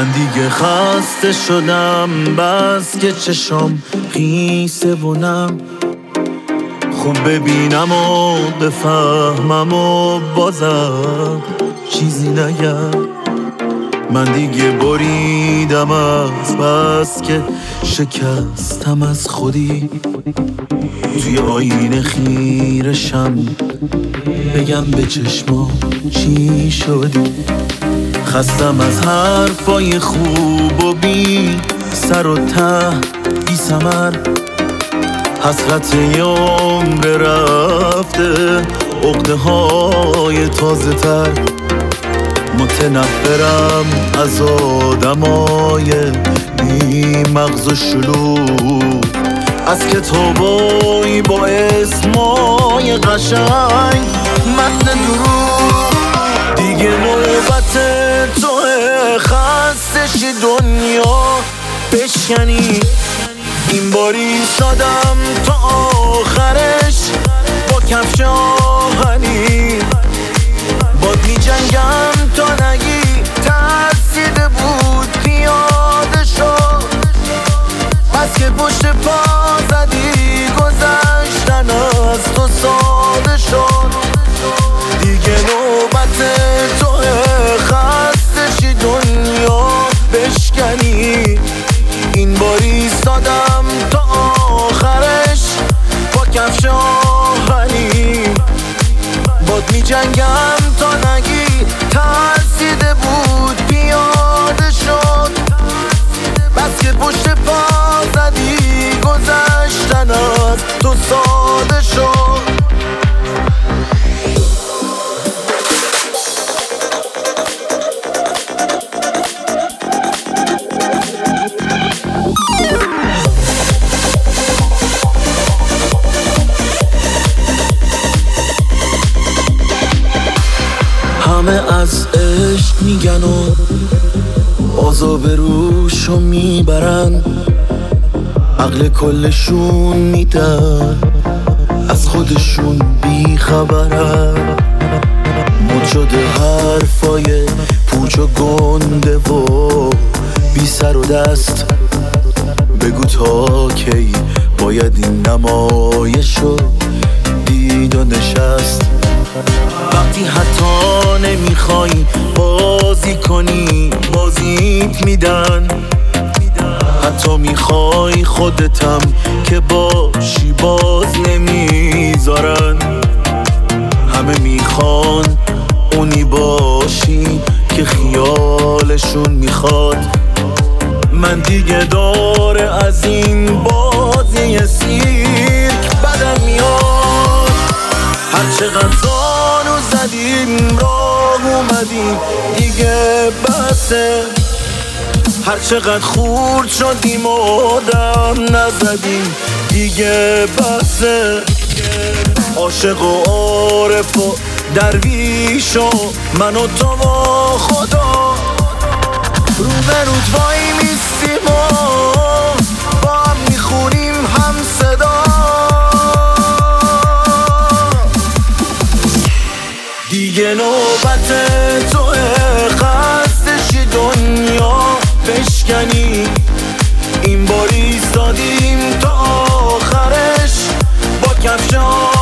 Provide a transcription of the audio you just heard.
من دیگه خسته شدم، بس که چشام خیسه و نم. خوب ببینم و بفهمم و بازم چیزی نگم. من دیگه بریدم از بس که شکستم از خودی. توی آینه خیرشم بگم به چشمام چی شدی. خستم از حرفای خوب و بی سر و ته بی ثمر. حسرت یه عمر رفته، عقده های تازه تر. متنفرم از آدمای بی مغز و شلوغ، از کتابایی با اسمای قشنگ متن دروغ. دیگه نوبت توه خسته شی دنیا بشکنی. این باری سادم تا آخرش با کفش آهنی. باد می جنگم تا نگی ترسیده بود پیاده شد. بس که پشت پا زدی گذشتن از تو ساده شد. دیگه نوبت توه خسته شی دنیا بشکنی. این باری سادم تا آخرش با کفش آهنی. باد می جنگم تا نگی ترسیده بود پیاده شد. بس که پشت پا زدی گذشتن از تو ساده شد. همه از عشق میگن و عذاب روشو میبرن. عقل کلشون میدن از خودشون بیخبرن. مد شده حرفای پوچ و گنده و بی سر و دست. بگو تا کی باید این نمایشو دید و نشست. وقتی حتی نمیخوای بازی کنی بازیت میدن. حتی میخوای خودتم که باشی باز نمیذارن. همه میخوان اونی باشی که خیالشون میخواد. من دیگه داره از این بازی سیرک بدم میاد. هر چقدر زانو زدیم راه اومدیم دیگه بسه. هر چقدر خورد شدیم و دم نزدیم دیگه بسه. عاشق و عارف و درویش و من و تو و خدا رو به رود وای میستیم و با هم میخونیم هم صدا. دیگه نوبت توه خسته شی دنیا بشکنی. این باری ایستادیم تا آخرش با کفش